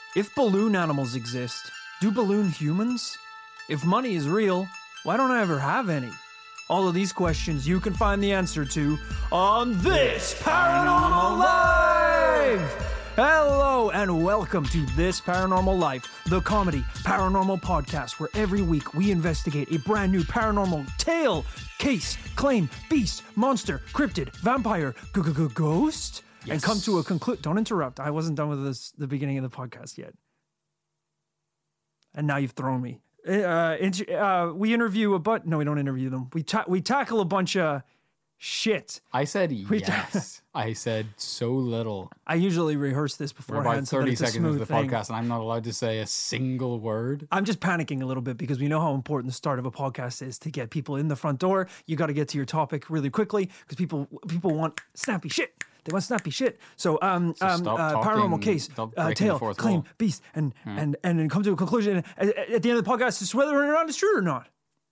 If balloon animals exist, do balloon humans? If money is real, why don't I ever have any? All of these questions you can find the answer to on This Paranormal Life! Hello and welcome to This Paranormal Life, the comedy paranormal podcast where every week we investigate a brand new paranormal tale, case, claim, beast, monster, cryptid, vampire, ghost, and come to a conclusion. Don't interrupt. I wasn't done with the beginning of the podcast yet. And now you've thrown me. We interview no, we don't interview them. We tackle a bunch of shit. I said yes. I said so little. I usually rehearse this beforehand. We're about 30 so seconds into the thing. podcast and I'm not allowed to say a single word. I'm just panicking a little bit because we know how important the start of a podcast is to get people in the front door. You got to get to your topic really quickly because people want snappy shit. They want snappy shit. So, paranormal case, tale, claim, beast, and then come to a conclusion at the end of the podcast as to whether or not it's true or not.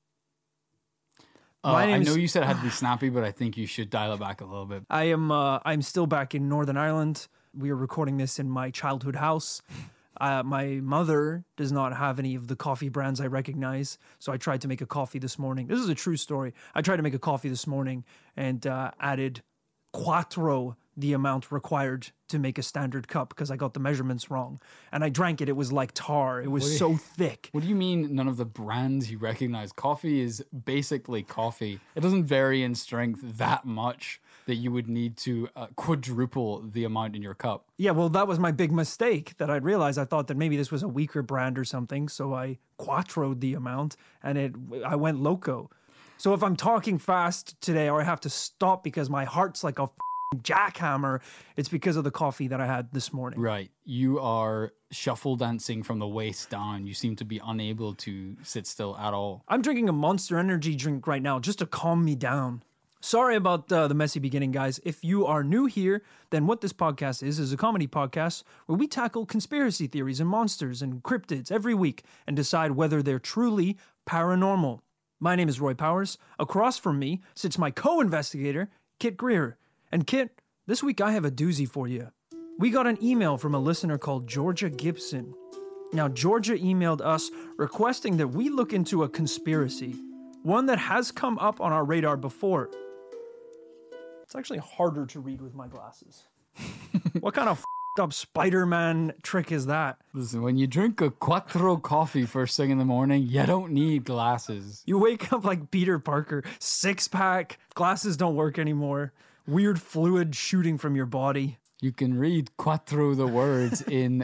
I know you said it had to be snappy, but I think you should dial it back a little bit. I'm still back in Northern Ireland. We are recording this in my childhood house. My mother does not have any of the coffee brands I recognize, so I tried to make a coffee this morning. This is a true story. I tried to make a coffee this morning and added quattro the amount required to make a standard cup because I got the measurements wrong. And I drank it. It was like tar. It was so thick. What do you mean none of the brands you recognize? Coffee is basically coffee. It doesn't vary in strength that much that you would need to quadruple the amount in your cup. Yeah, well, that was my big mistake that I realized. I thought that maybe this was a weaker brand or something, so I quattroed the amount and I went loco. So if I'm talking fast today or I have to stop because my heart's like a jackhammer, it's because of the coffee that I had this morning. Right. You are shuffle dancing from the waist down. You seem to be unable to sit still at all. I'm drinking a Monster Energy drink right now just to calm me down. Sorry about the messy beginning, guys. If you are new here, then what this podcast is a comedy podcast where we tackle conspiracy theories and monsters and cryptids every week and decide whether they're truly paranormal. My name is Roy Powers. Across from me sits my co-investigator, Kit Greer. And Kit, this week I have a doozy for you. We got an email from a listener called Georgia Gibson. Now, Georgia emailed us requesting that we look into a conspiracy, one that has come up on our radar before. It's actually harder to read with my glasses. What kind of f***ed up Spider-Man trick is that? Listen, when you drink a quattro coffee first thing in the morning, you don't need glasses. You wake up like Peter Parker, six-pack, glasses don't work anymore. Weird fluid shooting from your body. You can read quattro the words in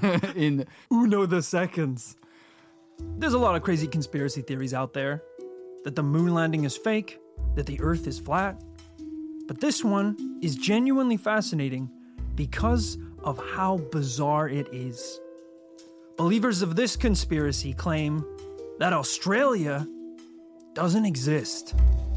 uno the seconds. There's a lot of crazy conspiracy theories out there. That the moon landing is fake, that the earth is flat. But this one is genuinely fascinating because of how bizarre it is. Believers of this conspiracy claim that Australia doesn't exist.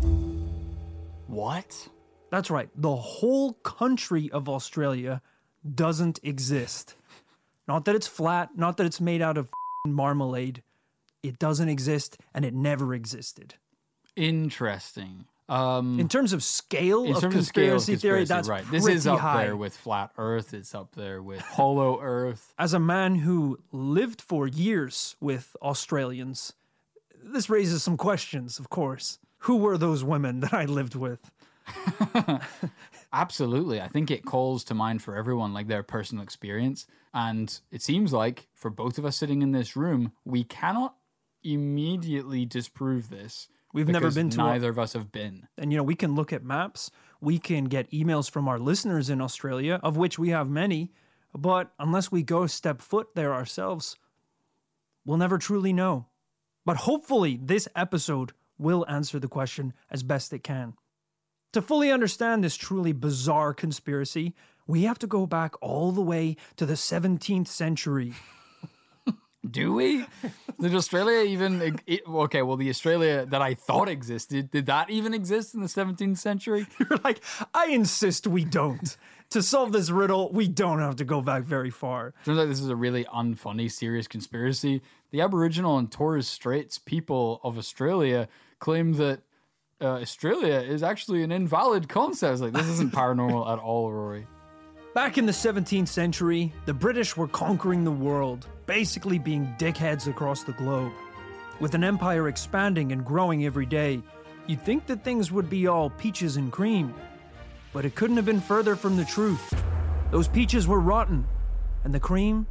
What? That's right. The whole country of Australia doesn't exist. Not that it's flat, not that it's made out of marmalade. It doesn't exist, and it never existed. Interesting. In terms of scale of conspiracy theory, that's right. Pretty This is up high. there with flat Earth. It's up there with hollow Earth. As a man who lived for years with Australians, this raises some questions, of course. Who were those women that I lived with? Absolutely. I think it calls to mind for everyone like their personal experience. And it seems like for both of us sitting in this room, we cannot immediately disprove this. We've never been to neither of us have been. And, we can look at maps. We can get emails from our listeners in Australia, of which we have many. But unless we go step foot there ourselves, we'll never truly know. But hopefully this episode will answer the question as best it can. To fully understand this truly bizarre conspiracy, we have to go back all the way to the 17th century. Do we? Did Australia even... Okay, well, the Australia that I thought existed, did that even exist in the 17th century? You're like, I insist we don't. To solve this riddle, we don't have to go back very far. Turns out this is a really unfunny, serious conspiracy. The Aboriginal and Torres Straits people of Australia claim that Australia is actually an invalid concept. It's like, this isn't paranormal at all, Rory. Back in the 17th century, the British were conquering the world, basically being dickheads across the globe. With an empire expanding and growing every day, you'd think that things would be all peaches and cream. But it couldn't have been further from the truth. Those peaches were rotten, and the cream,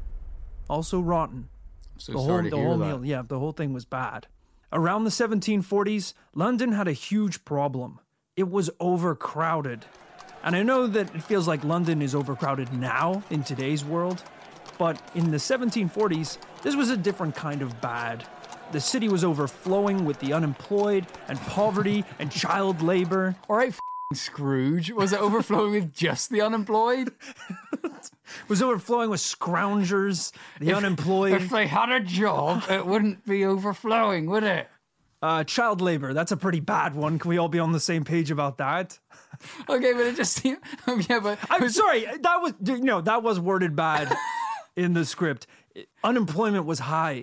also rotten. So sorry to hear that. The whole thing was bad. Around the 1740s, London had a huge problem. It was overcrowded. And I know that it feels like London is overcrowded now in today's world, but in the 1740s, this was a different kind of bad. The city was overflowing with the unemployed and poverty and child labor. All right, Scrooge, was it overflowing with just the unemployed? It was overflowing with scroungers, the unemployed. If they had a job, it wouldn't be overflowing, would it? Child labor, that's a pretty bad one. Can we all be on the same page about that? Okay, but it just seemed... Yeah, but... I'm sorry, that was worded bad in the script. Unemployment was high,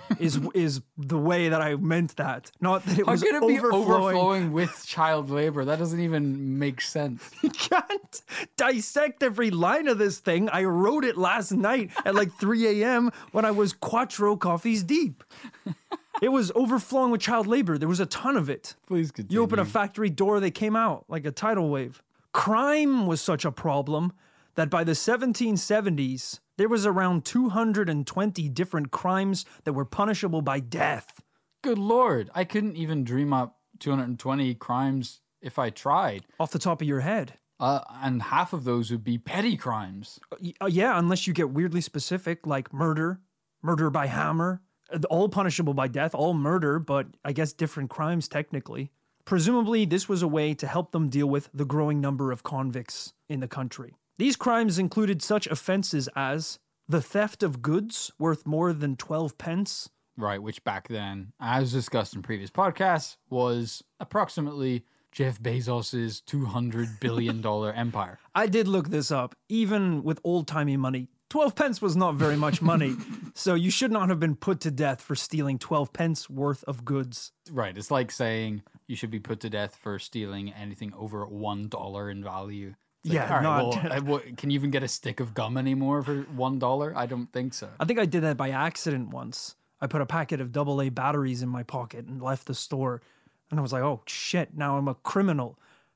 is the way that I meant that. Not that it was overflowing. How could it be overflowing with child labor? That doesn't even make sense. You can't dissect every line of this thing. I wrote it last night at like 3 a.m. when I was 4 coffees deep. It was overflowing with child labor. There was a ton of it. Please continue. You open a factory door, they came out like a tidal wave. Crime was such a problem that by the 1770s, there was around 220 different crimes that were punishable by death. Good Lord. I couldn't even dream up 220 crimes if I tried. Off the top of your head. And half of those would be petty crimes. Yeah, unless you get weirdly specific, like murder by hammer, all punishable by death, all murder, but I guess different crimes technically. Presumably, this was a way to help them deal with the growing number of convicts in the country. These crimes included such offenses as the theft of goods worth more than 12 pence. Right, which back then, as discussed in previous podcasts, was approximately Jeff Bezos's $200 billion empire. I did look this up. Even with old-timey money, 12 pence was not very much money. So you should not have been put to death for stealing 12 pence worth of goods. Right, it's like saying you should be put to death for stealing anything over $1 in value. Like, yeah, can you even get a stick of gum anymore for $1? I don't think so. I think I did that by accident once. I put a packet of AA batteries in my pocket and left the store. And I was like, oh, shit, now I'm a criminal.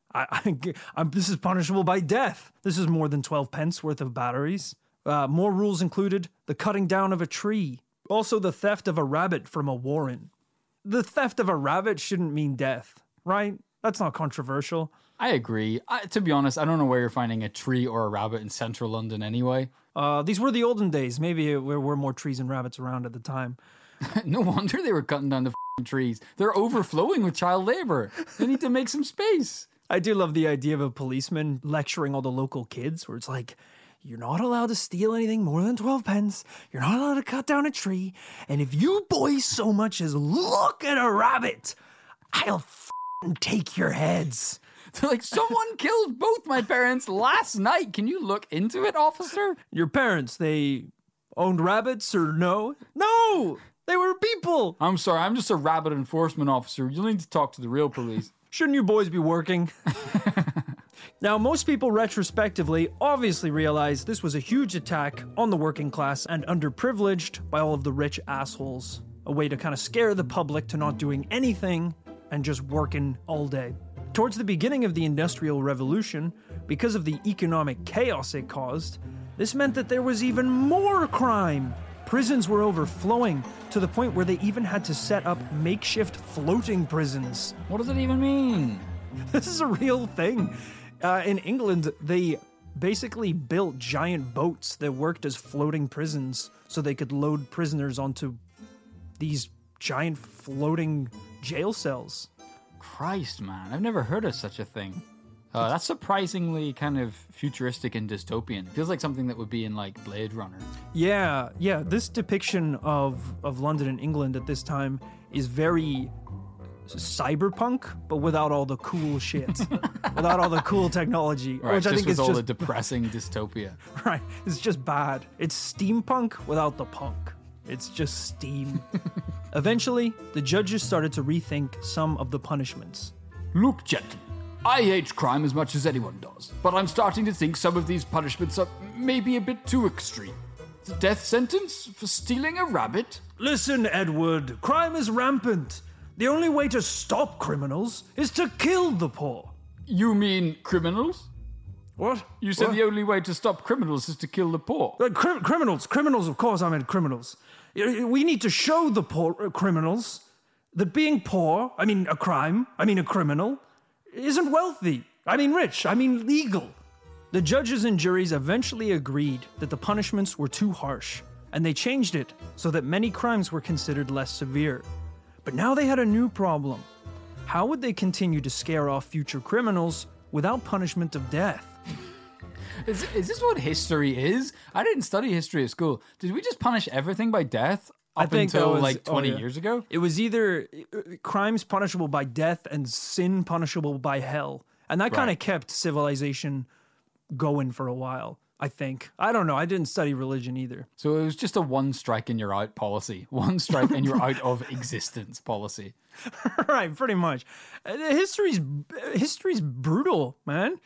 This is punishable by death. This is more than 12 pence worth of batteries. More rules included the cutting down of a tree. Also, the theft of a rabbit from a warren. The theft of a rabbit shouldn't mean death, right? That's not controversial. I agree. To be honest, I don't know where you're finding a tree or a rabbit in central London anyway. These were the olden days. Maybe there were more trees and rabbits around at the time. No wonder they were cutting down the trees. They're overflowing with child labor. They need to make some space. I do love the idea of a policeman lecturing all the local kids where it's like, you're not allowed to steal anything more than 12 pence. You're not allowed to cut down a tree. And if you boys so much as look at a rabbit, I'll take your heads. They're like, someone killed both my parents last night. Can you look into it, officer? Your parents, they owned rabbits or no? No! They were people! I'm sorry, I'm just a rabbit enforcement officer. You'll need to talk to the real police. Shouldn't you boys be working? Now, most people retrospectively obviously realize this was a huge attack on the working class and underprivileged by all of the rich assholes. A way to kind of scare the public to not doing anything and just working all day. Towards the beginning of the Industrial Revolution, because of the economic chaos it caused, this meant that there was even more crime. Prisons were overflowing to the point where they even had to set up makeshift floating prisons. What does it even mean? This is a real thing. In England, they basically built giant boats that worked as floating prisons so they could load prisoners onto these giant floating jail cells. Christ, man. I've never heard of such a thing. That's surprisingly kind of futuristic and dystopian. It feels like something that would be in, like, Blade Runner. Yeah. This depiction of London and England at this time is very cyberpunk, but without all the cool shit. Without all the cool technology. Right, which I think is all just the depressing dystopia. Right. It's just bad. It's steampunk without the punk. It's just steam. Eventually, the judges started to rethink some of the punishments. Look, gentlemen, I hate crime as much as anyone does, but I'm starting to think some of these punishments are maybe a bit too extreme. The death sentence for stealing a rabbit? Listen, Edward, crime is rampant. The only way to stop criminals is to kill the poor. You mean criminals? What? You said What? the only way to stop criminals is to kill the poor. Criminals, of course I meant criminals. We need to show the poor criminals that being poor, a criminal, isn't wealthy. Rich, legal. The judges and juries eventually agreed that the punishments were too harsh, and they changed it so that many crimes were considered less severe. But now they had a new problem. How would they continue to scare off future criminals without punishment of death? Is this what history is? I didn't study history at school. Did we just punish everything by death up until 20 years ago? It was either crimes punishable by death and sin punishable by hell. And that kind of kept civilization going for a while, I think. I don't know. I didn't study religion either. So it was just a one strike and you're out policy. One strike and you're out of existence policy. Right, pretty much. History's brutal, man.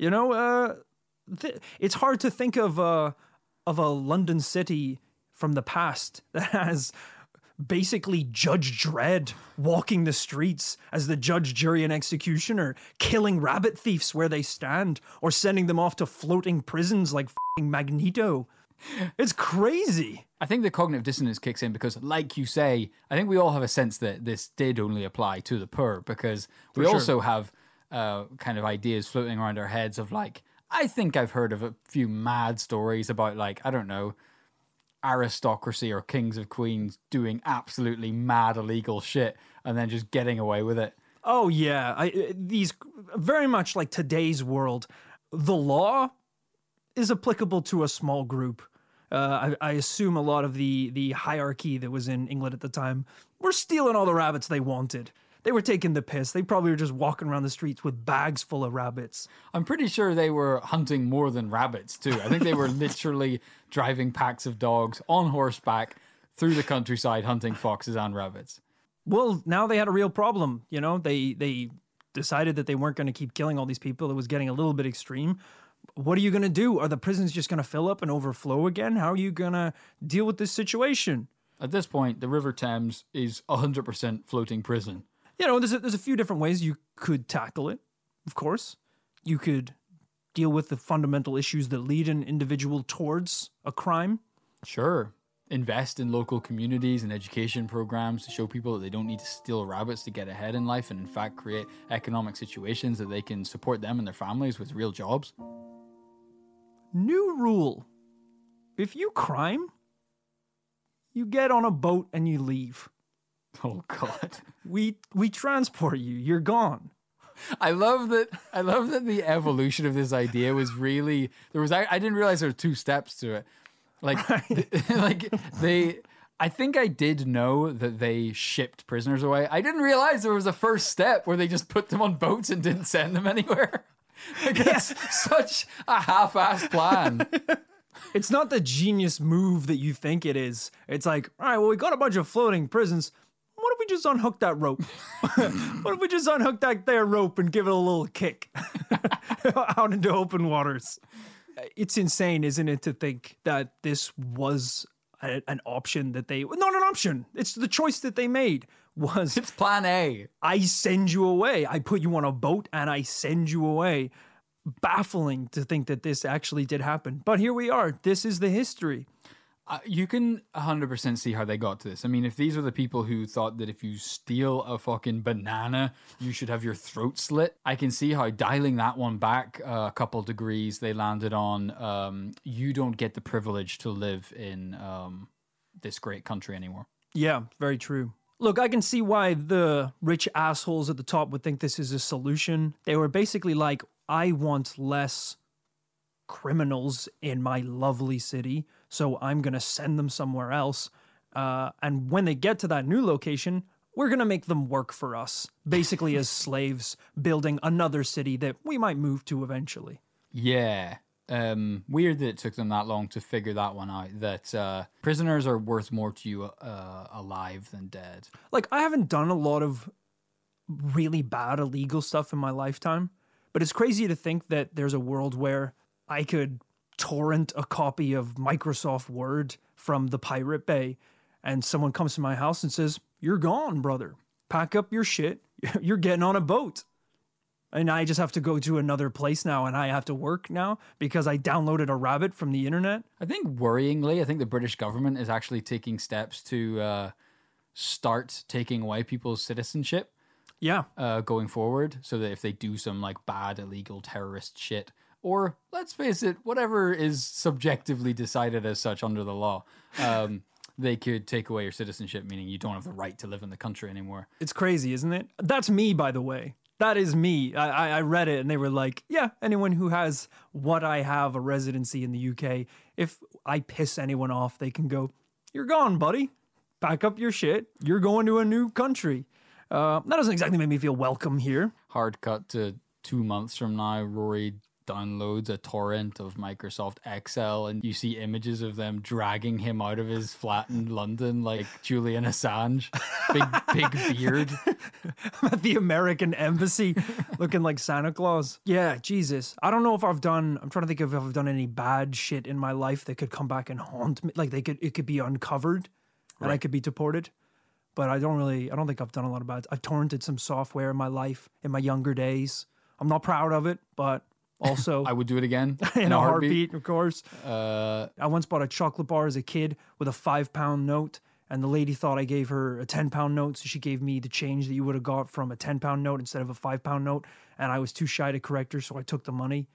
It's hard to think of a London city from the past that has basically Judge Dredd walking the streets as the judge, jury, and executioner, killing rabbit thieves where they stand, or sending them off to floating prisons like f***ing Magneto. It's crazy. I think the cognitive dissonance kicks in because, like you say, I think we all have a sense that this did only apply to the poor, because we also have kind of ideas floating around our heads of like, I think I've heard of a few mad stories about like, I don't know, aristocracy or kings of queens doing absolutely mad illegal shit and then just getting away with it. Oh yeah, these very much like today's world. The law is applicable to a small group. I assume a lot of the hierarchy that was in England at the time were stealing all the rabbits they wanted. They were taking the piss. They probably were just walking around the streets with bags full of rabbits. I'm pretty sure they were hunting more than rabbits too. I think they were literally driving packs of dogs on horseback through the countryside hunting foxes and rabbits. Well, now they had a real problem. They decided that they weren't going to keep killing all these people. It was getting a little bit extreme. What are you going to do? Are the prisons just going to fill up and overflow again? How are you going to deal with this situation? At this point, the River Thames is 100% floating prison. There's a few different ways you could tackle it, of course. You could deal with the fundamental issues that lead an individual towards a crime. Sure. Invest in local communities and education programs to show people that they don't need to steal rabbits to get ahead in life, and in fact create economic situations that they can support them and their families with real jobs. New rule. If you crime, you get on a boat and you leave. Oh God. We transport you. You're gone. I love that the evolution of this idea was really I didn't realize there were two steps to it. Like I think I did know that they shipped prisoners away. I didn't realize there was a first step where they just put them on boats and didn't send them anywhere. That's such a half-assed plan. It's not the genius move that you think it is. It's like, all right, well, we got a bunch of floating prisons. What if we just unhook that rope? What if we just unhook that there rope and give it a little kick out into open waters? It's insane, isn't it, to think that this was an option that they... Not an option. It's the choice that they made. It's plan A. I send you away. I put you on a boat and I send you away. Baffling to think that this actually did happen. But here we are. This is the history. You can 100% see how they got to this. I mean, if these are the people who thought that if you steal a fucking banana, you should have your throat slit, I can see how dialing that one back a couple degrees, they landed on you don't get the privilege to live in this great country anymore. Yeah, very true. Look, I can see why the rich assholes at the top would think this is a solution. They were basically like, I want less criminals in my lovely city, so I'm going to send them somewhere else. And when they get to that new location, we're going to make them work for us, basically as slaves, building another city that we might move to eventually. Yeah. Weird that it took them that long to figure that one out, that prisoners are worth more to you alive than dead. Like, I haven't done a lot of really bad illegal stuff in my lifetime. But it's crazy to think that there's a world where I could torrent a copy of Microsoft Word from the Pirate Bay, and someone comes to my house and says, "You're gone, brother. Pack up your shit. You're getting on a boat." And I just have to go to another place now, and I have to work now because I downloaded a rabbit from the internet. I think worryingly, I think the British government is actually taking steps to start taking away people's citizenship. Yeah. Going forward, so that if they do some like bad illegal terrorist shit, or let's face it, whatever is subjectively decided as such under the law, they could take away your citizenship, meaning you don't have the right to live in the country anymore. It's crazy, isn't it? That's me, by the way. That is me. I read it and they were like, yeah, anyone who has what I have, a residency in the UK, if I piss anyone off, they can go, "You're gone, buddy. Pack up your shit. You're going to a new country." That doesn't exactly make me feel welcome here. Hard cut to 2 months from now, Rory downloads a torrent of Microsoft Excel and you see images of them dragging him out of his flat in London like Julian Assange. Big beard. I'm at the American embassy looking like Santa Claus. Yeah, Jesus. I don't know if I'm trying to think if I've done any bad shit in my life that could come back and haunt me. Like it could be uncovered and I could be deported. But I don't think I've done a lot of bad. I've torrented some software in my life in my younger days. I'm not proud of it, but also I would do it again in a heartbeat, of course. I once bought a chocolate bar as a kid with a £5 note, and the lady thought I gave her a £10 note, so she gave me the change that you would have got from a £10 note instead of a £5 note, and I was too shy to correct her, so I took the money.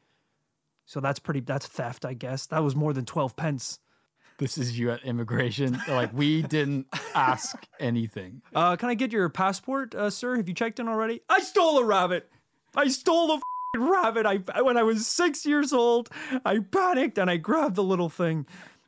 So that's theft, I guess. That was more than 12 pence. This is you at immigration. Like, we didn't ask anything. Can I get your passport, sir? Have you checked in already? I stole a rabbit. I stole the rabbit. When I was 6 years old, I panicked and I grabbed the little thing.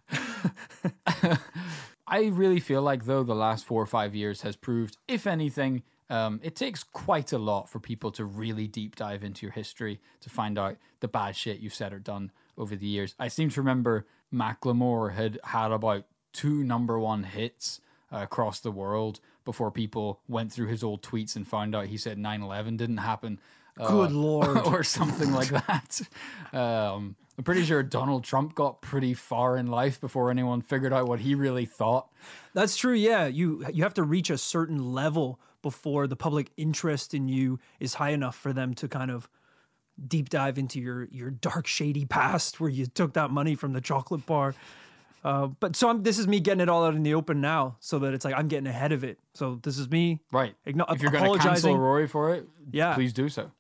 I really feel like, though, the last 4 or 5 years has proved, if anything, it takes quite a lot for people to really deep dive into your history to find out the bad shit you've said or done over the years. I seem to remember Macklemore had about 2 number 1 hits across the world before people went through his old tweets and found out he said 9/11 didn't happen. Good Lord. Or something like that. I'm pretty sure Donald Trump got pretty far in life before anyone figured out what he really thought. That's true, yeah. You have to reach a certain level before the public interest in you is high enough for them to kind of deep dive into your dark, shady past where you took that money from the chocolate bar. But this is me getting it all out in the open now, so that it's like I'm getting ahead of it. So this is me, right? If you're going to cancel Rory for it, yeah, please do so.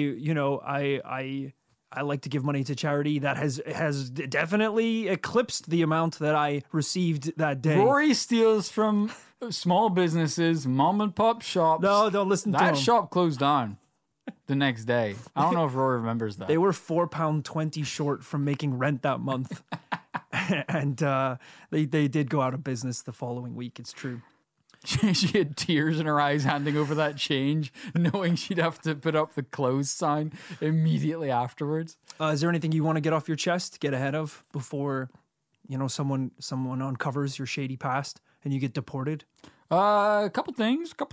I like to give money to charity. That has definitely eclipsed the amount that I received that day. Rory steals from small businesses, mom and pop shops. No, don't listen to him. That shop closed down the next day. I don't know if Rory remembers that. They were £4.20 short from making rent that month. And they did go out of business the following week. It's true. She had tears in her eyes handing over that change, knowing she'd have to put up the close sign immediately afterwards. Is there anything you want to get off your chest, get ahead of before, someone uncovers your shady past and you get deported? A couple things. Do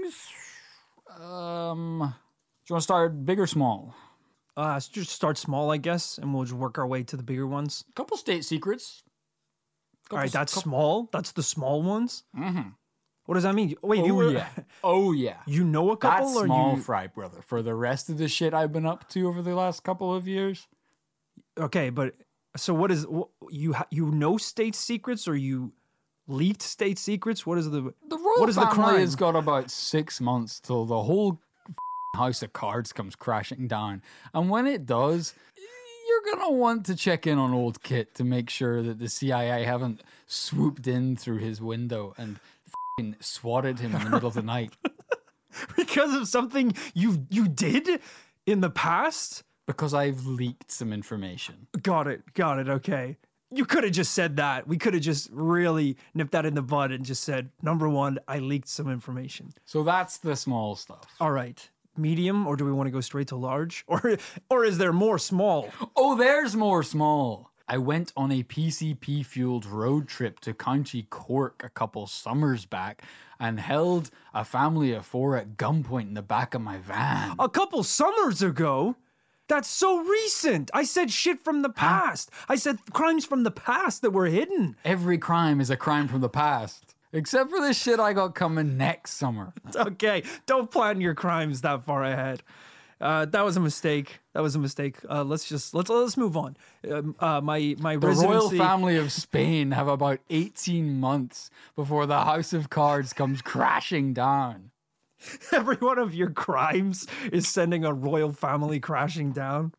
you want to start big or small? Just start small, I guess, and we'll just work our way to the bigger ones. A couple state secrets. All right, that's small. That's the small ones. Mm-hmm. What does that mean? Wait, Oh yeah. You know a couple? That's small fry, brother. For the rest of the shit I've been up to over the last couple of years. Okay, but so what is you know state secrets, or you leaked state secrets? What is the royal family has got about 6 months till the whole house of cards comes crashing down, and when it does, you're gonna want to check in on old Kit to make sure that the CIA haven't swooped in through his window and swatted him in the middle of the night because of something you did in the past. Because I've leaked some information. Got it. Okay. You could have just said that. We could have just really nipped that in the bud and just said, number 1, I leaked some information. So that's the small stuff. All right. Medium, or do we want to go straight to large? Or is there more small? Oh, there's more small. I went on a PCP-fueled road trip to County Cork a couple summers back and held a family of 4 at gunpoint in the back of my van. A couple summers ago? That's so recent. I said shit from the past. I said crimes from the past that were hidden. Every crime is a crime from the past. Except for this shit I got coming next summer. Okay, don't plan your crimes that far ahead. That was a mistake. Let's move on. My The residency. royal family of Spain have about 18 months before the House of Cards comes crashing down. Every one of your crimes is sending a royal family crashing down.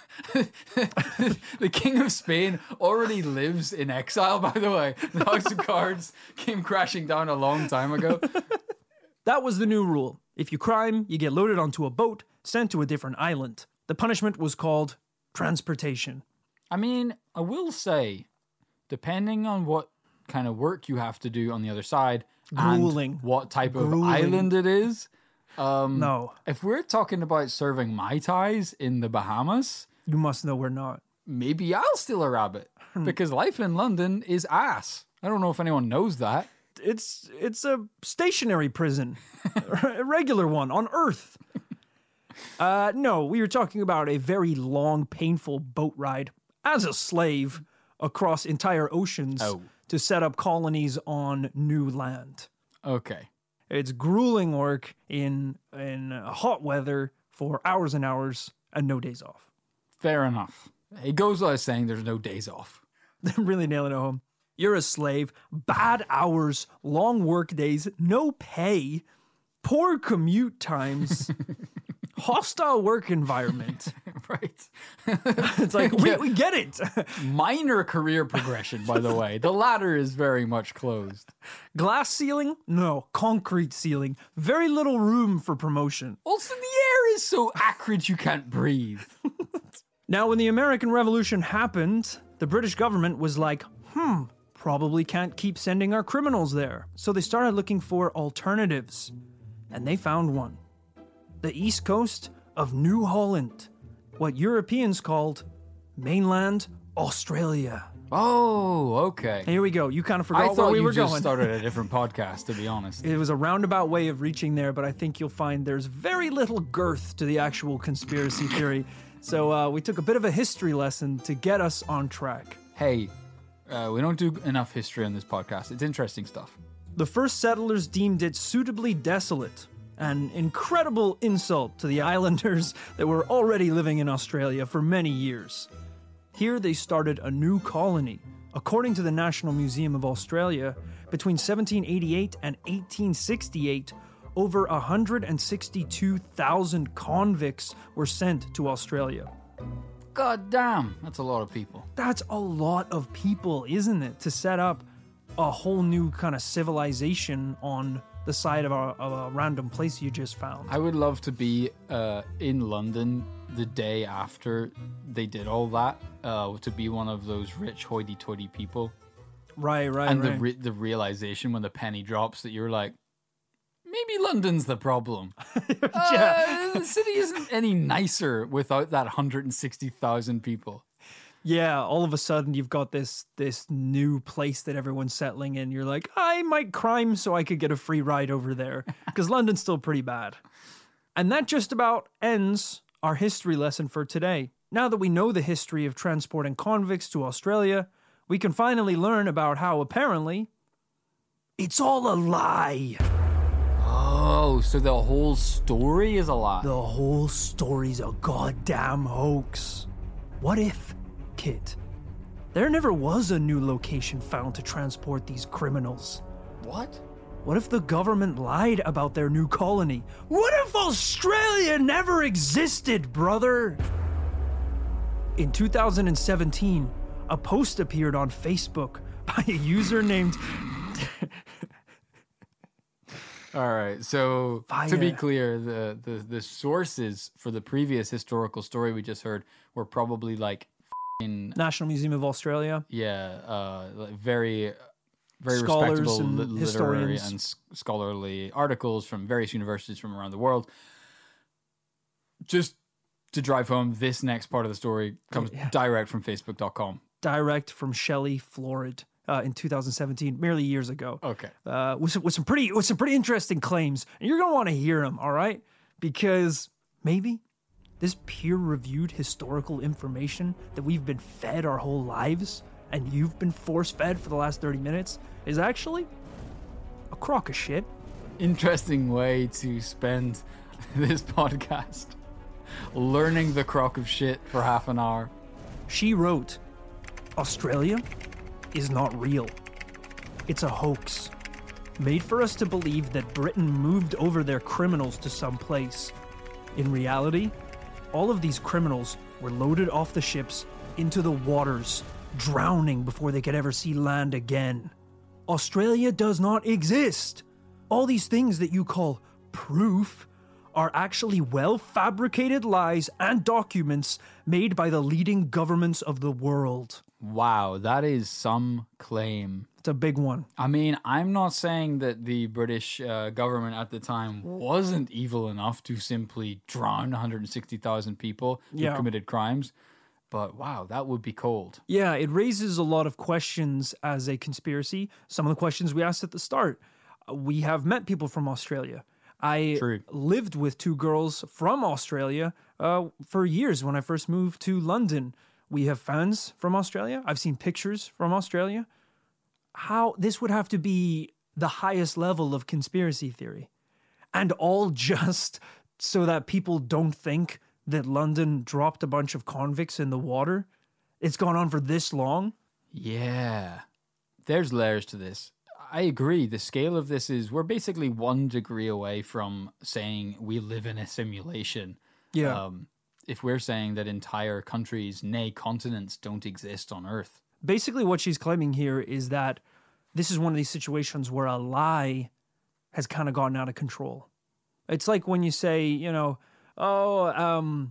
The King of Spain already lives in exile, by the way. The House of Cards came crashing down a long time ago. That was the new rule. If you crime, you get loaded onto a boat, sent to a different island. The punishment was called transportation. I mean, I will say, depending on what kind of work you have to do on the other side, Grueling. and what type of island it is. No, If we're talking about serving Mai Tais in the Bahamas, you must know we're not. maybe I'll steal a rabbit because life in London is ass. I don't know if anyone knows that. It's a stationary prison, a regular one on Earth. No, we were talking about a very long, painful boat ride as a slave across entire oceans to set up colonies on new land. Okay. It's grueling work in hot weather for hours and hours and no days off. Fair enough. It goes without saying there's no days off. Really nailing it home. You're a slave, bad hours, long work days, no pay, poor commute times, hostile work environment. Right. It's like, we get it. Minor career progression, by the way. The ladder is very much closed. Glass ceiling? No. Concrete ceiling. Very little room for promotion. Also, the air is so acrid you can't breathe. Now, when the American Revolution happened, the British government was like, probably can't keep sending our criminals there. So they started looking for alternatives. And they found one. The east coast of New Holland. What Europeans called mainland Australia. Oh, okay. Here we go. You kind of I forgot where thought we you were just going. started a different podcast, to be honest. It was a roundabout way of reaching there, but I think you'll find there's very little girth to the actual conspiracy theory. So we took a bit of a history lesson to get us on track. Hey, we don't do enough history on this podcast. It's interesting stuff. The first settlers deemed it suitably desolate, an incredible insult to the islanders that were already living in Australia for many years. Here they started a new colony. According to the National Museum of Australia, between 1788 and 1868, over 162,000 convicts were sent to Australia. God damn, that's a lot of people. That's a lot of people, isn't it? To set up a whole new kind of civilization on the side of a random place you just found. I would love to be in London the day after they did all that, to be one of those rich hoity-toity people. Right. And the realization when the penny drops that you're like, maybe London's the problem. The city isn't any nicer without that 160,000 people. Yeah, all of a sudden you've got this new place that everyone's settling in. You're like, I might crime so I could get a free ride over there, because London's still pretty bad. And that just about ends our history lesson for today. Now that we know the history of transporting convicts to Australia, we can finally learn about how apparently it's all a lie. Oh, so the whole story is a lie. The whole story's a goddamn hoax. What if, kid, there never was a new location found to transport these criminals? What? What if the government lied about their new colony? What if Australia never existed, brother? In 2017, a post appeared on Facebook by a user named... All right, so to be clear, the sources for the previous historical story we just heard were probably like National Museum of Australia. Very Scholars respectable and literary historians. and scholarly articles from various universities from around the world. Just to drive home, this next part of the story comes direct from Facebook.com. Direct from Shelley Florid in 2017, merely years ago. Okay. With some pretty interesting claims, and you're gonna want to hear them. All right, because maybe this peer-reviewed historical information that we've been fed our whole lives, and you've been force-fed for the last 30 minutes, is actually a crock of shit. Interesting way to spend this podcast. Learning the crock of shit for half an hour. She wrote, Australia is not real. It's a hoax. Made for us to believe that Britain moved over their criminals to some place. In reality, all of these criminals were loaded off the ships into the waters, drowning before they could ever see land again. Australia does not exist. All these things that you call proof are actually well-fabricated lies and documents made by the leading governments of the world. Wow, that is some claim. It's a big one. I mean, I'm not saying that the British government at the time wasn't evil enough to simply drown 160,000 people who committed crimes, but wow, that would be cold. Yeah, it raises a lot of questions as a conspiracy. Some of the questions we asked at the start. We have met people from Australia. I lived with 2 girls from Australia for years when I first moved to London. We have fans from Australia. I've seen pictures from Australia. How this would have to be the highest level of conspiracy theory. And all just so that people don't think that London dropped a bunch of convicts in the water. It's gone on for this long. Yeah. There's layers to this. I agree. The scale of this is, we're basically 1 degree away from saying we live in a simulation. Yeah. If we're saying that entire countries, nay, continents, don't exist on Earth. Basically, what she's claiming here is that this is one of these situations where a lie has kind of gotten out of control. It's like when you say, call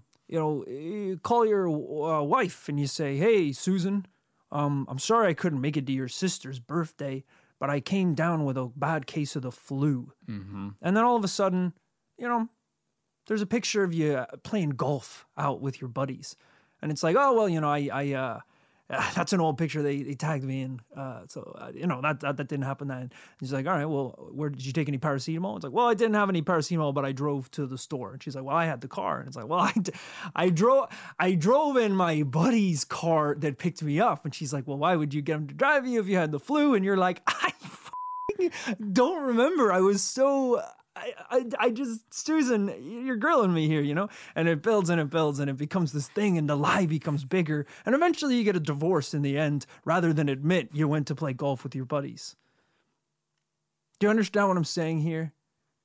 your wife and you say, hey, Susan, I'm sorry I couldn't make it to your sister's birthday, but I came down with a bad case of the flu. Mm-hmm. And then all of a sudden, there's a picture of you playing golf out with your buddies. And it's like, oh, well, that's an old picture they tagged me in. That didn't happen then. And she's like, all right, well, where did you take any paracetamol? It's like, well, I didn't have any paracetamol, but I drove to the store. And she's like, well, I had the car. And it's like, well, I drove in my buddy's car that picked me up. And she's like, well, why would you get him to drive you if you had the flu? And you're like, I don't remember. I was so... I just, Susan, you're grilling me here, and it builds and it builds and it becomes this thing and the lie becomes bigger. And eventually you get a divorce in the end rather than admit you went to play golf with your buddies. Do you understand what I'm saying here?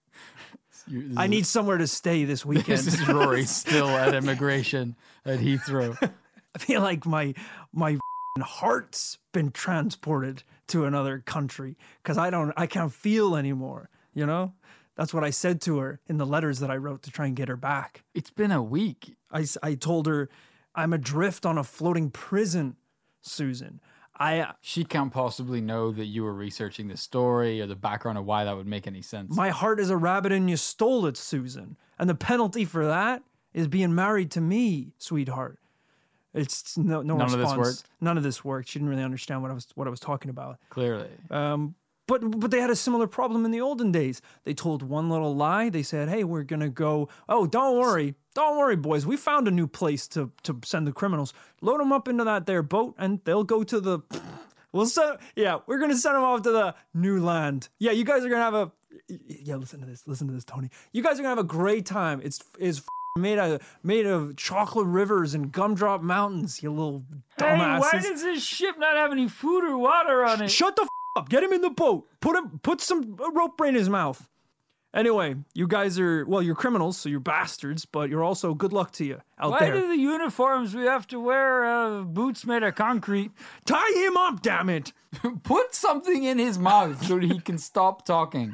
I need somewhere to stay this weekend. This is Rory still at immigration at Heathrow. I feel like my heart's been transported to another country because I can't feel anymore, That's what I said to her in the letters that I wrote to try and get her back. It's been a week. I told her, I'm adrift on a floating prison, Susan. She can't possibly know that you were researching the story or the background of why that would make any sense. My heart is a rabbit and you stole it, Susan. And the penalty for that is being married to me, sweetheart. It's no None response. Of this worked? None of this worked. She didn't really understand what I was talking about. Clearly. But they had a similar problem in the olden days. They told one little lie. They said, hey, we're going to go. Oh, don't worry, boys. We found a new place to send the criminals. Load them up into that there boat and they'll go to the... we're going to send them off to the new land. Yeah, you guys are going to have a... Yeah, listen to this, Tony. You guys are going to have a great time. It's made of chocolate rivers and gumdrop mountains, you little dumbasses. Hey, why does this ship not have any food or water on it? Shut the up. Get him in the boat. Put some rope in his mouth. Anyway, you guys are, well, you're criminals, so you're bastards, but you're also good luck to you out there. Why do the uniforms we have to wear boots made of concrete? Tie him up, damn it. Put something in his mouth so that he can stop talking.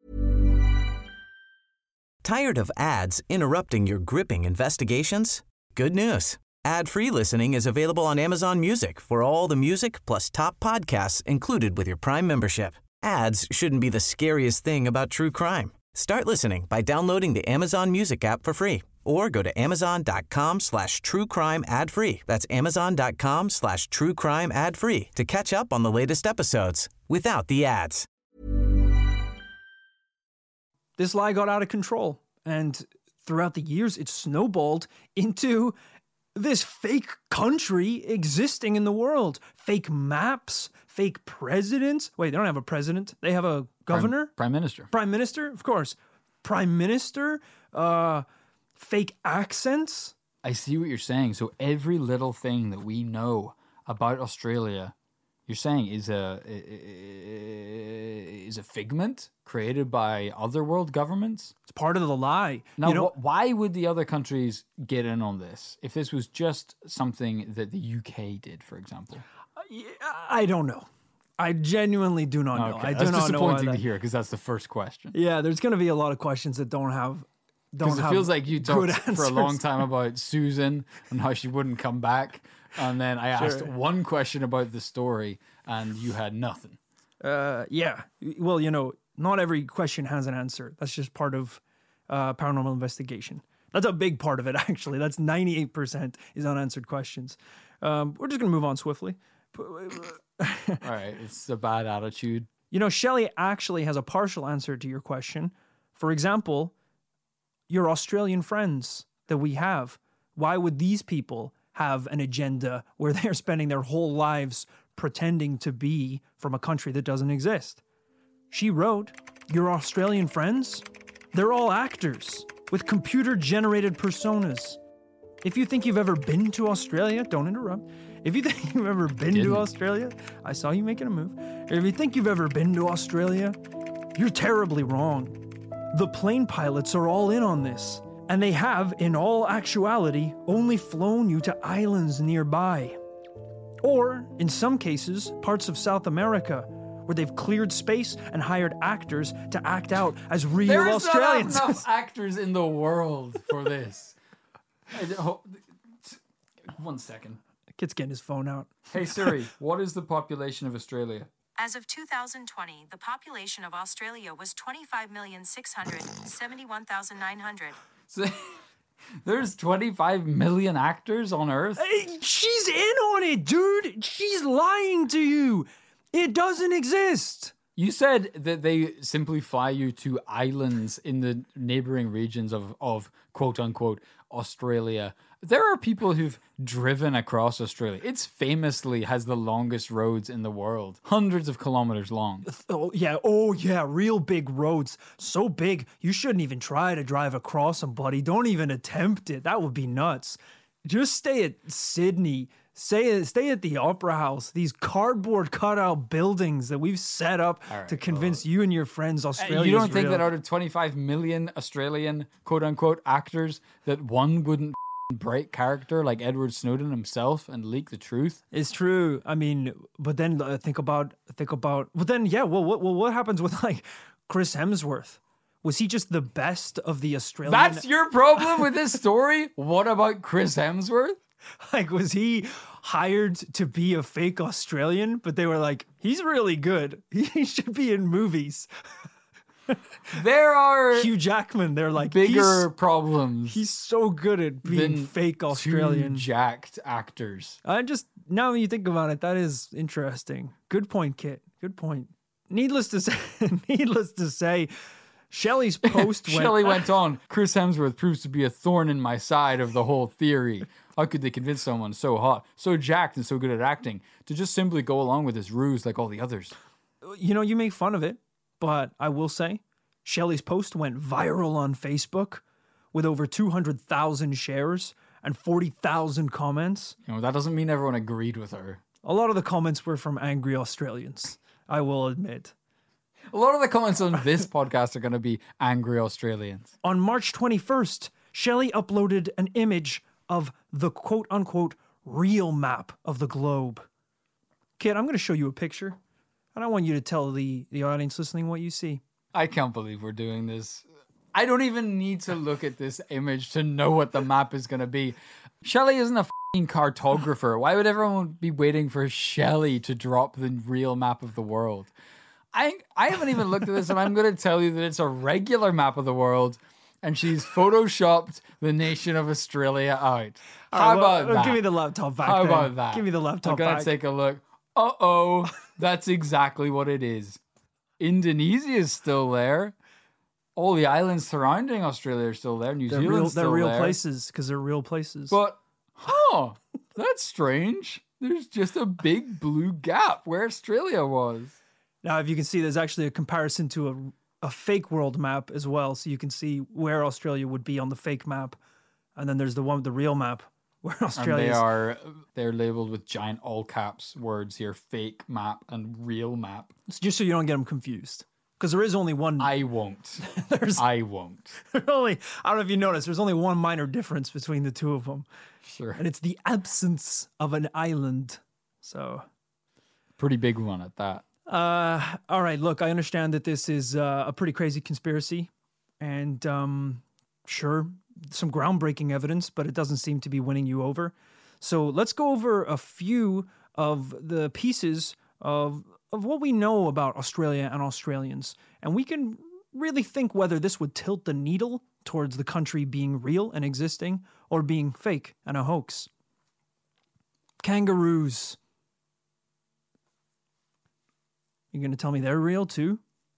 Tired of ads interrupting your gripping investigations? Good news. Ad-free listening is available on Amazon Music for all the music plus top podcasts included with your Prime membership. Ads shouldn't be the scariest thing about true crime. Start listening by downloading the Amazon Music app for free or go to amazon.com/truecrime ad-free. That's amazon.com/truecrime ad-free to catch up on the latest episodes without the ads. This lie got out of control, and throughout the years, it's snowballed into this fake country existing in the world. Fake maps, fake presidents. Wait, they don't have a president. They have a governor? Prime Minister. Prime Minister, of course. Prime Minister, fake accents. I see what you're saying. So every little thing that we know about Australia, you're saying is a figment created by other world governments? It's part of the lie. Now, why would the other countries get in on this if this was just something that the UK did, for example? I don't know. I genuinely do not know. Okay. I do That's not know. disappointing to hear because that's the first question. Yeah, there's going to be a lot of questions that don't have. Because it feels like you talked for a long time about Susan and how she wouldn't come back. And then I asked one question about the story and you had nothing. Yeah. Well, not every question has an answer. That's just part of paranormal investigation. That's a big part of it, actually. That's 98% is unanswered questions. We're just going to move on swiftly. All right. It's a bad attitude. Shelley actually has a partial answer to your question. For example, your Australian friends that we have, why would these people have an agenda where they're spending their whole lives pretending to be from a country that doesn't exist? She wrote, your Australian friends, they're all actors with computer-generated personas. If you think you've ever been to Australia, don't interrupt. If you think you've ever been to Australia, I saw you making a move. If you think you've ever been to Australia, you're terribly wrong. The plane pilots are all in on this, and they have, in all actuality, only flown you to islands nearby. Or, in some cases, parts of South America, where they've cleared space and hired actors to act out as real Australians. There's not enough actors in the world for this. 1 second. Kid's getting his phone out. Hey Siri, what is the population of Australia? As of 2020, the population of Australia was 25,671,900. So, there's 25 million actors on Earth? Hey, she's in on it, dude. She's lying to you. It doesn't exist. You said that they simply fly you to islands in the neighboring regions of quote-unquote Australia. There are people who've driven across Australia. It's famously has the longest roads in the world. Hundreds of kilometers long. Oh, yeah. Real big roads. So big, you shouldn't even try to drive across them, buddy. Don't even attempt it. That would be nuts. Just stay at Sydney. Stay at the Opera House. These cardboard cutout buildings that we've set up to convince you and your friends Australia. You don't think that out of 25 million Australian quote-unquote actors that one wouldn't break character like Edward Snowden himself and leak the truth? It's true. I mean, but then think about. But then, yeah. Well, what happens with like Chris Hemsworth? Was he just the best of the Australian? That's your problem with this story? What about Chris Hemsworth? Like, was he hired to be a fake Australian? But they were like, he's really good. He should be in movies. There are Hugh Jackman. They're like bigger problems. He's so good at being fake Australian. Two jacked actors. Now that you think about it, that is interesting. Good point, Kit. Good point. Needless to say, Shelley's post went on. Chris Hemsworth proves to be a thorn in my side of the whole theory. How could they convince someone so hot, so jacked, and so good at acting to just simply go along with this ruse like all the others? You make fun of it, but I will say, Shelley's post went viral on Facebook with over 200,000 shares and 40,000 comments. That doesn't mean everyone agreed with her. A lot of the comments were from angry Australians, I will admit. A lot of the comments on this podcast are going to be angry Australians. On March 21st, Shelley uploaded an image of the quote-unquote real map of the globe. Kid, I'm going to show you a picture, and I want you to tell the audience listening what you see. I can't believe we're doing this. I don't even need to look at this image to know what the map is going to be. Shelley isn't a f***ing cartographer. Why would everyone be waiting for Shelley to drop the real map of the world? I haven't even looked at this, and I'm going to tell you that it's a regular map of the world, and she's photoshopped the nation of Australia out. How about that? Give me the laptop back. How about that? Give me the laptop back. I'm going to take a look. Uh-oh, that's exactly what it is. Indonesia is still there. All the islands surrounding Australia are still there. New Zealand's still they're real there. places because they're real places. But, that's strange. There's just a big blue gap where Australia was. Now, if you can see, there's actually a comparison to a fake world map as well. So you can see where Australia would be on the fake map. And then there's the one with the real map where Australia is. They're labeled with giant all caps words here, fake map and real map. It's just so you don't get them confused. Because there is only one. I won't. I won't. I don't know if you noticed, there's only one minor difference between the two of them. Sure. And it's the absence of an island. So. Pretty big one at that. All right, look, I understand that this is a pretty crazy conspiracy. And sure, some groundbreaking evidence, but it doesn't seem to be winning you over. So let's go over a few of the pieces of what we know about Australia and Australians. And we can really think whether this would tilt the needle towards the country being real and existing or being fake and a hoax. Kangaroos. You're going to tell me they're real too?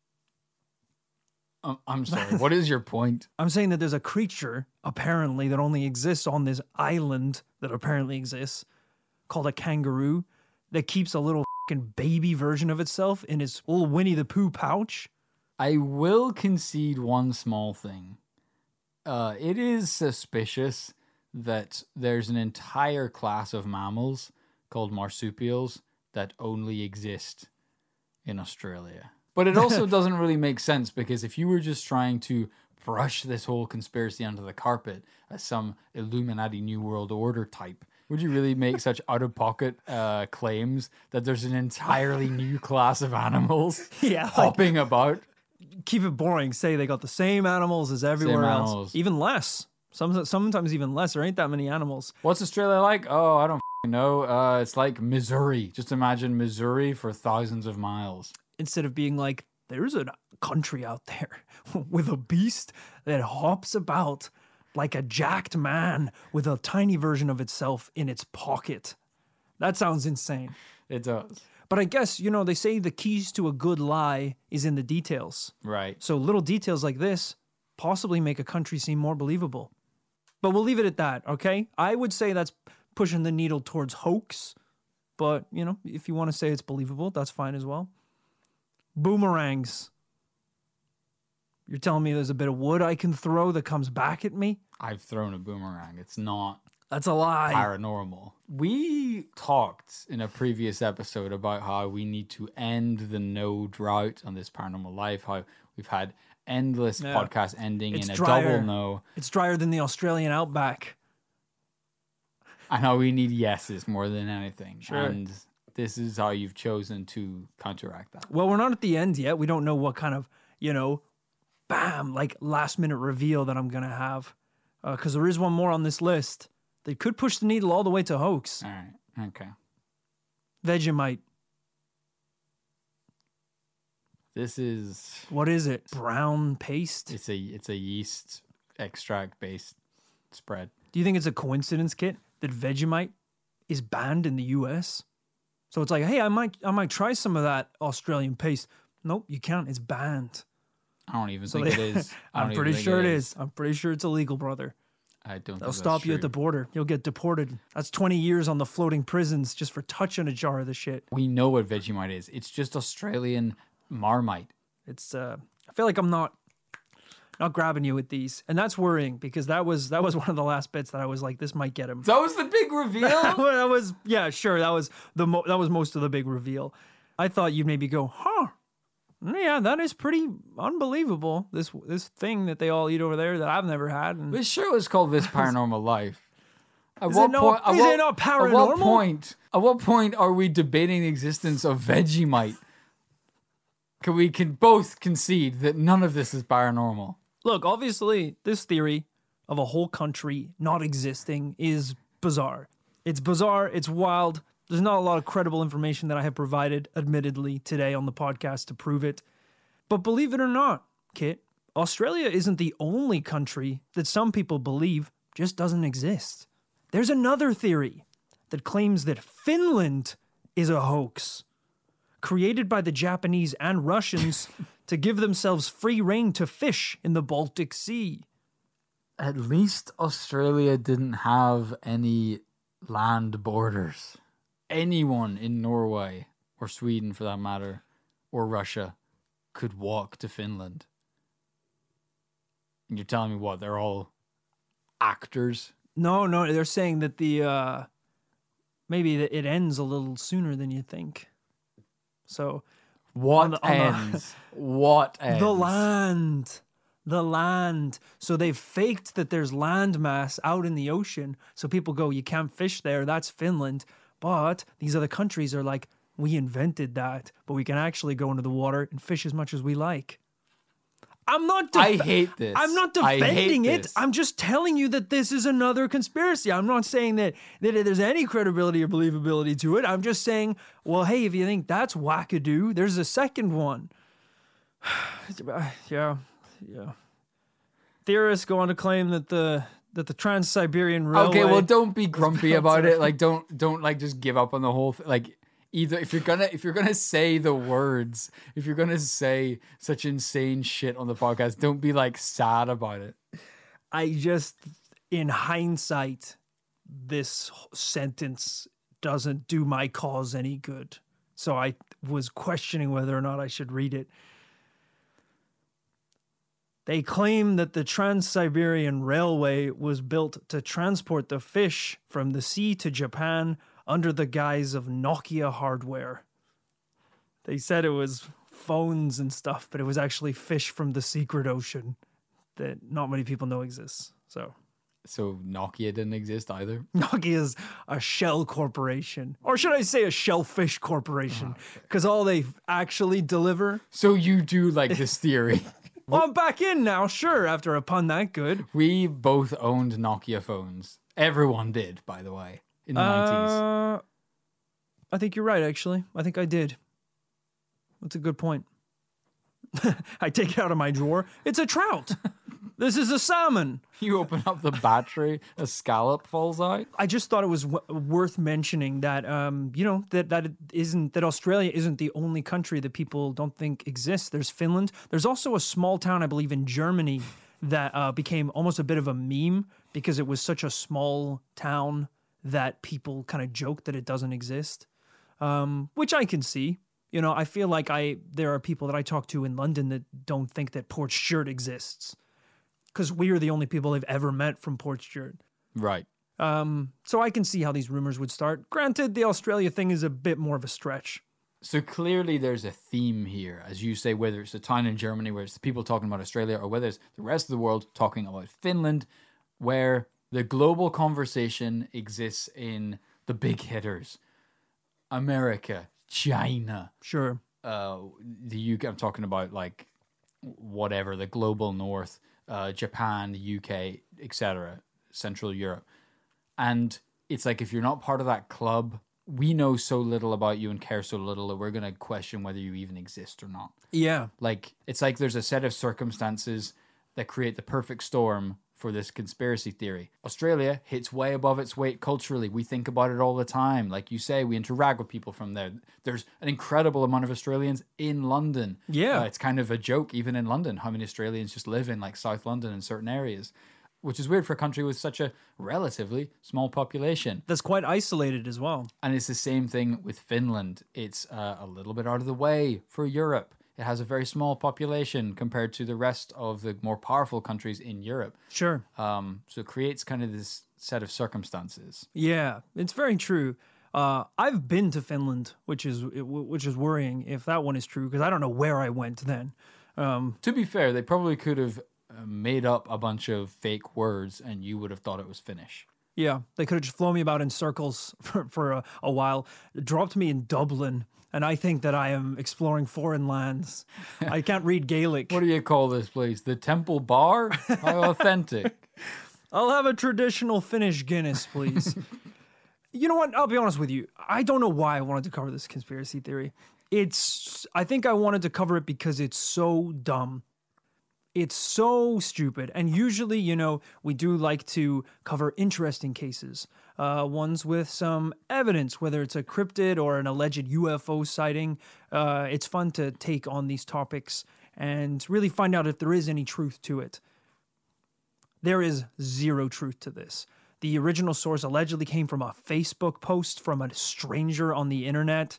I'm sorry. What is your point? I'm saying that there's a creature, apparently, that only exists on this island that apparently exists, called a kangaroo, that keeps a little fucking baby version of itself in its little Winnie the Pooh pouch. I will concede one small thing. It is suspicious that there's an entire class of mammals called marsupials that only exist in Australia. But it also doesn't really make sense, because if you were just trying to brush this whole conspiracy under the carpet as some Illuminati New World Order type, would you really make such out-of-pocket claims that there's an entirely new class of animals hopping about? Keep it boring. Say they got the same animals as everywhere else. Animals. Even less. Sometimes even less. There ain't that many animals. What's Australia like? Oh, I don't know. It's like Missouri. Just imagine Missouri for thousands of miles. Instead of being like, there's a country out there with a beast that hops about like a jacked man with a tiny version of itself in its pocket. That sounds insane. It does. But I guess, they say the keys to a good lie is in the details. Right. So little details like this possibly make a country seem more believable. But we'll leave it at that, okay? I would say that's pushing the needle towards hoax. But, if you want to say it's believable, that's fine as well. Boomerangs. You're telling me there's a bit of wood I can throw that comes back at me? I've thrown a boomerang. It's not That's a lie. Paranormal. We talked in a previous episode about how we need to end the no drought on this Paranormal Life, how we've had endless podcasts ending in a double no. It's drier than the Australian outback. And how we need yeses more than anything. Sure. And this is how you've chosen to counteract that. Well, we're not at the end yet. We don't know what kind of, bam, like last minute reveal that I'm going to have. Because there is one more on this list. They could push the needle all the way to hoax. All right. Okay. Vegemite. This is... What is it? Brown paste? It's a yeast extract based spread. Do you think it's a coincidence, Kit, that Vegemite is banned in the US? So it's like, hey, I might try some of that Australian paste. Nope, you can't. It's banned. I don't even think it is. I'm pretty sure it is. I'm pretty sure it's illegal, brother. I don't. They'll stop you at the border. You'll get deported. That's 20 years on the floating prisons just for touching a jar of the shit. We know what Vegemite is. It's just Australian Marmite. It's I feel like I'm not grabbing you with these, and that's worrying because that was one of the last bits that I was like, this might get him. That was the big reveal. That was That was that was most of the big reveal. I thought you'd maybe go, yeah, that is pretty unbelievable. This thing that they all eat over there that I've never had. And This show is called This Paranormal Life. Is it not paranormal? At what point are we debating the existence of Vegemite? We can both concede that none of this is paranormal. Look, obviously, this theory of a whole country not existing is bizarre. It's bizarre. It's wild. There's not a lot of credible information that I have provided, admittedly, today on the podcast to prove it. But believe it or not, Kit, Australia isn't the only country that some people believe just doesn't exist. There's another theory that claims that Finland is a hoax, created by the Japanese and Russians to give themselves free rein to fish in the Baltic Sea. At least Australia didn't have any land borders. Anyone in Norway, or Sweden for that matter, or Russia, could walk to Finland. And you're telling me what? They're all actors? No, they're saying that maybe that it ends a little sooner than you think. So what ends? What ends? The land. So they've faked that there's land mass out in the ocean. So people go, you can't fish there. That's Finland. But these other countries are like, we invented that, but we can actually go into the water and fish as much as we like. I hate this. I'm not defending it. I'm just telling you that this is another conspiracy. I'm not saying that there's any credibility or believability to it. I'm just saying, well, hey, if you think that's wackadoo, there's a second one. Yeah. Theorists go on to claim that the Trans-Siberian Railway... Okay, well, don't be grumpy about it. Like, don't like just give up on the whole thing. Like, either if you're gonna say the words, if you're gonna say such insane shit on the podcast, don't be like sad about it. I just, in hindsight, this sentence doesn't do my cause any good. So I was questioning whether or not I should read it. They claim that the Trans-Siberian Railway was built to transport the fish from the sea to Japan under the guise of Nokia hardware. They said it was phones and stuff, but it was actually fish from the secret ocean that not many people know exists. So Nokia didn't exist either? Nokia is a shell corporation. Or should I say a shellfish corporation? Because all they actually deliver... So you do like this theory? Well, I'm back in now, sure, after a pun that good. We both owned Nokia phones. Everyone did, by the way, in the 90s. I think you're right, actually. I think I did. That's a good point. I take it out of my drawer. It's a trout. This is a salmon. You open up the battery, a scallop falls out. I just thought it was worth mentioning that, that Australia isn't the only country that people don't think exists. There's Finland. There's also a small town, I believe, in Germany that became almost a bit of a meme because it was such a small town that people kind of joke that it doesn't exist, which I can see. You know, I feel like there are people that I talk to in London that don't think that Portstewart exists. Because we are the only people they've ever met from Portstewart. Right. So I can see how these rumors would start. Granted, the Australia thing is a bit more of a stretch. So clearly there's a theme here, as you say, whether it's a town in Germany where it's the people talking about Australia or whether it's the rest of the world talking about Finland, where the global conversation exists in the big hitters. America, China. Sure. The UK, I'm talking about like whatever, the global north. Japan, the UK, etc., Central Europe. And it's like, if you're not part of that club, we know so little about you and care so little that we're going to question whether you even exist or not. Yeah. Like, it's like there's a set of circumstances that create the perfect storm for this conspiracy theory. Australia hits way above its weight culturally. We think about it all the time. Like you say, we interact with people from there. There's an incredible amount of Australians in London. Yeah. It's kind of a joke, even in London, how many Australians just live in like South London in certain areas, which is weird for a country with such a relatively small population. That's quite isolated as well. And it's the same thing with Finland. It's a little bit out of the way for Europe. It has a very small population compared to the rest of the more powerful countries in Europe. Sure. So it creates kind of this set of circumstances. Yeah, it's very true. I've been to Finland, which is worrying if that one is true, because I don't know where I went then. To be fair, they probably could have made up a bunch of fake words and you would have thought it was Finnish. Yeah, they could have just flown me about in circles for a while, dropped me in Dublin, and I think that I am exploring foreign lands. I can't read Gaelic. What do you call this place? The Temple Bar? How authentic. I'll have a traditional Finnish Guinness, please. You know what? I'll be honest with you. I don't know why I wanted to cover this conspiracy theory. I think I wanted to cover it because it's so dumb. It's so stupid. And usually, you know, we do like to cover interesting cases, ones with some evidence, whether it's a cryptid or an alleged UFO sighting. It's fun to take on these topics and really find out if there is any truth to it. There is zero truth to this. The original source allegedly came from a Facebook post from a stranger on the internet.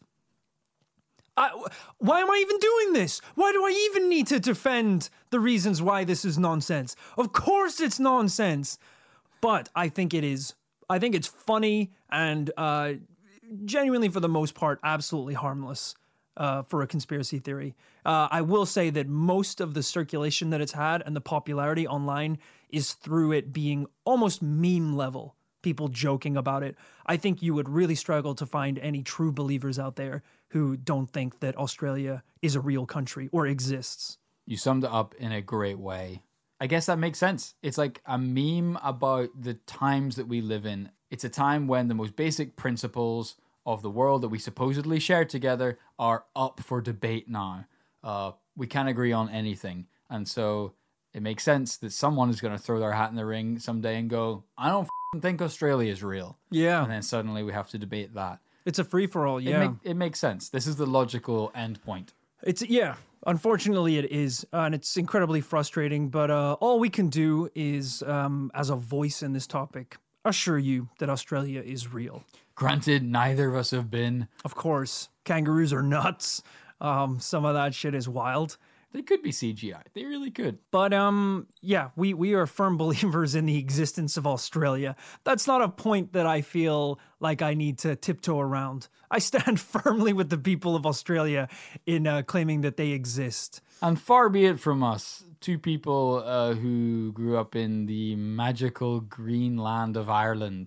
Why am I even doing this? Why do I even need to defend the reasons why this is nonsense? Of course it's nonsense. But I think it is. I think it's funny and genuinely, for the most part, absolutely harmless for a conspiracy theory. I will say that most of the circulation that it's had and the popularity online is through it being almost meme level. People joking about it. I think you would really struggle to find any true believers out there who don't think that Australia is a real country or exists. You summed it up in a great way. I guess that makes sense. It's like a meme about the times that we live in. It's a time when the most basic principles of the world that we supposedly share together are up for debate now. We can't agree on anything. And so it makes sense that someone is going to throw their hat in the ring someday and go, I don't think Australia is real. Yeah. And then suddenly we have to debate that. It's a free-for-all, yeah. It makes sense. This is the logical end point. Yeah. Unfortunately, it is, and it's incredibly frustrating, but all we can do is, as a voice in this topic, assure you that Australia is real. Granted, neither of us have been. Of course. Kangaroos are nuts. Some of that shit is wild. They could be CGI. They really could. But yeah, we are firm believers in the existence of Australia. That's not a point that I feel like I need to tiptoe around. I stand firmly with the people of Australia in claiming that they exist. And far be it from us, two people who grew up in the magical green land of Ireland.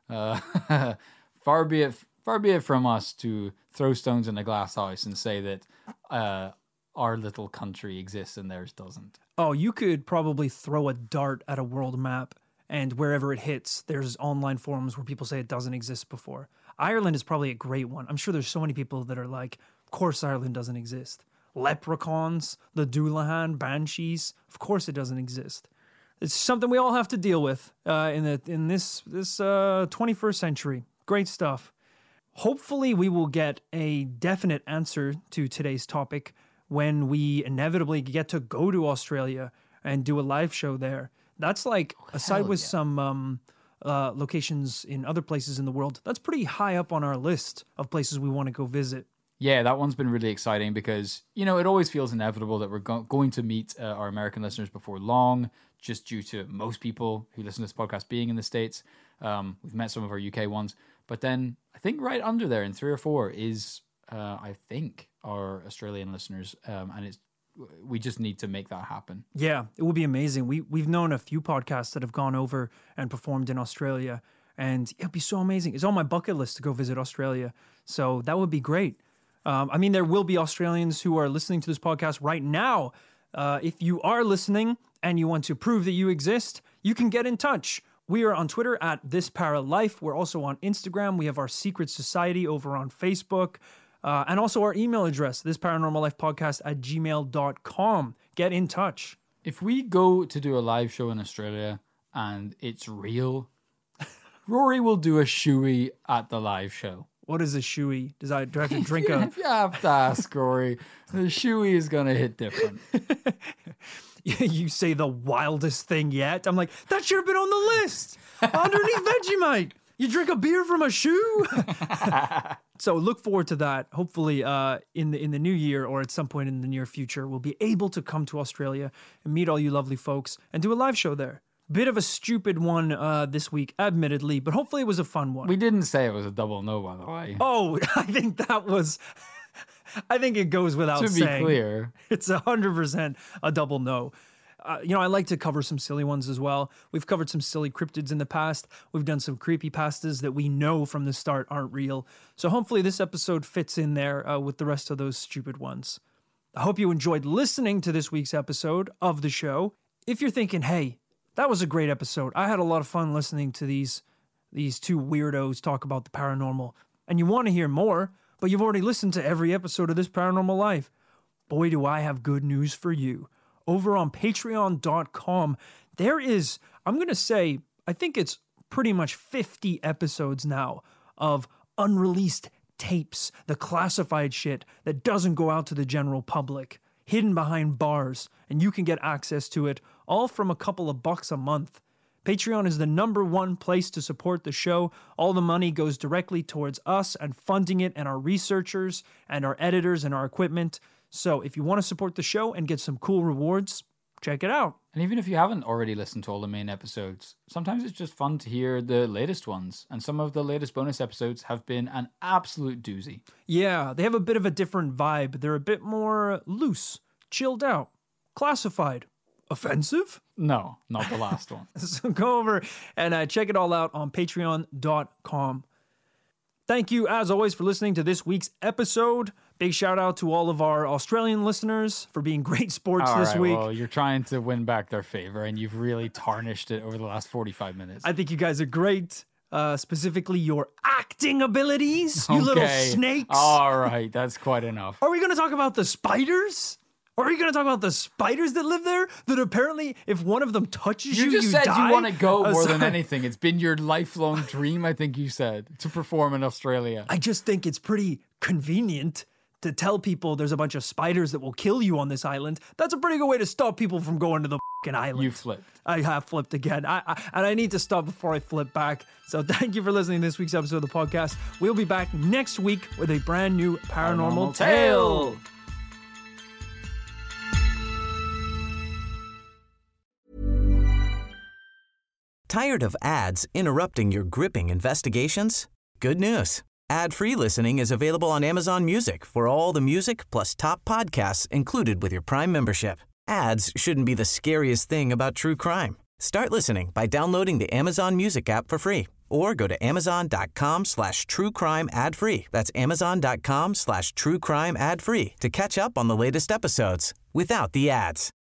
Far be it from us to throw stones in a glass house and say that our little country exists and theirs doesn't. Oh, you could probably throw a dart at a world map, and wherever it hits, there's online forums where people say it doesn't exist before. Ireland is probably a great one. I'm sure there's so many people that are like, of course Ireland doesn't exist. Leprechauns, the Doulahan, banshees, of course it doesn't exist. It's something we all have to deal with in this 21st century. Great stuff. Hopefully we will get a definite answer to today's topic when we inevitably get to go to Australia and do a live show there. That's like, aside with some locations in other places in the world, that's pretty high up on our list of places we want to go visit. Yeah, that one's been really exciting because, you know, it always feels inevitable that we're going to meet our American listeners before long, just due to most people who listen to this podcast being in the States. We've met some of our UK ones. But then I think right under there in 3 or 4 is, I think, our Australian listeners. And we just need to make that happen. Yeah, it would be amazing. We've known a few podcasts that have gone over and performed in Australia. And it'd be so amazing. It's on my bucket list to go visit Australia. So that would be great. I mean, there will be Australians who are listening to this podcast right now. If you are listening and you want to prove that you exist, you can get in touch. We are on Twitter at ThisParaLife. We're also on Instagram. We have our secret society over on Facebook. And also our email address, thisparanormallifepodcast@gmail.com. Get in touch. If we go to do a live show in Australia and it's real, Rory will do a shoey at the live show. What is a shoey? Do I have to drink If you have to ask, Rory, the shoey is going to hit different. You say the wildest thing yet. I'm like, that should have been on the list. Underneath Vegemite. You drink a beer from a shoe? So look forward to that. Hopefully in the new year or at some point in the near future, we'll be able to come to Australia and meet all you lovely folks and do a live show there. Bit of a stupid one this week, admittedly, but hopefully it was a fun one. We didn't say it was a double no, by the way. Oh, I think that was... I think it goes without saying. To be clear. It's 100% a double no. I like to cover some silly ones as well. We've covered some silly cryptids in the past. We've done some creepypastas that we know from the start aren't real. So hopefully this episode fits in there with the rest of those stupid ones. I hope you enjoyed listening to this week's episode of the show. If you're thinking, hey, that was a great episode. I had a lot of fun listening to these two weirdos talk about the paranormal. And you want to hear more, but you've already listened to every episode of This Paranormal Life. Boy, do I have good news for you. over on patreon.com. There is, I'm going to say, I think it's pretty much 50 episodes now of unreleased tapes, the classified shit that doesn't go out to the general public, hidden behind bars, and you can get access to it all from a couple of bucks a month. Patreon is the #1 place to support the show. All the money goes directly towards us and funding it and our researchers and our editors and our equipment. So if you want to support the show and get some cool rewards, check it out. And even if you haven't already listened to all the main episodes, sometimes it's just fun to hear the latest ones. And some of the latest bonus episodes have been an absolute doozy. Yeah, they have a bit of a different vibe. They're a bit more loose, chilled out, classified. Offensive? No, not the last one. So go over and check it all out on patreon.com. Thank you, as always, for listening to this week's episode. Big shout out to all of our Australian listeners for being great sports this week. Well, you're trying to win back their favor, and you've really tarnished it over the last 45 minutes. I think you guys are great. Specifically, your acting abilities, you little snakes. All right, that's quite enough. Are we going to talk about the spiders? Are we going to talk about the spiders that live there? That apparently, if one of them touches you, you just said die? You want to go more than anything. It's been your lifelong dream, I think you said, to perform in Australia. I just think it's pretty convenient to tell people there's a bunch of spiders that will kill you on this island. That's a pretty good way to stop people from going to the fucking island. You flipped. I have flipped again. And I need to stop before I flip back. So thank you for listening to this week's episode of the podcast. We'll be back next week with a brand new paranormal tale. Tired of ads interrupting your gripping investigations? Good news. Ad-free listening is available on Amazon Music for all the music plus top podcasts included with your Prime membership. Ads shouldn't be the scariest thing about true crime. Start listening by downloading the Amazon Music app for free or go to amazon.com/truecrime ad-free. That's amazon.com/truecrime ad-free to catch up on the latest episodes without the ads.